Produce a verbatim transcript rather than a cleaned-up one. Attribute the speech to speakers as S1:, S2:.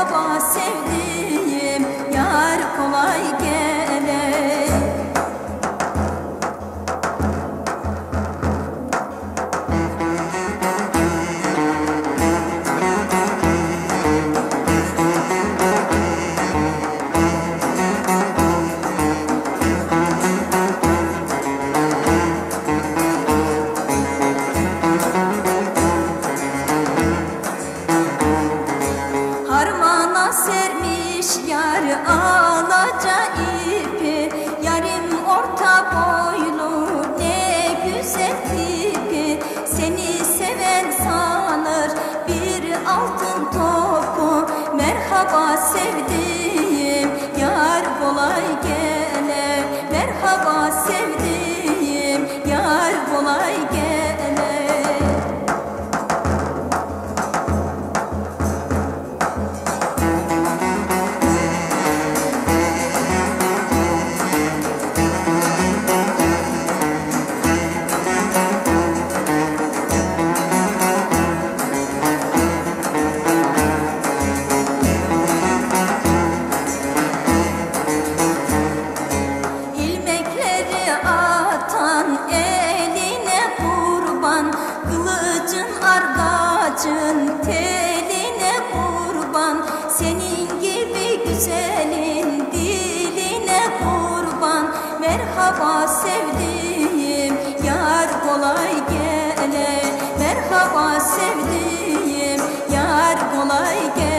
S1: merhaba sevdiğim yar kolay gele. Harmana sermiş yar ağlaca ipi, yarim orta boylu ne güzel tipi. Seni seven sanır bir altın topu, merhaba sevdiğim yar kolay gele. Merhaba sevdiğim yar kolay gele. Eline kurban, kılıcın argacın teline kurban. Senin gibi güzelin diline kurban. Merhaba sevdiğim yar kolay gele. Merhaba sevdiğim yar kolay gele.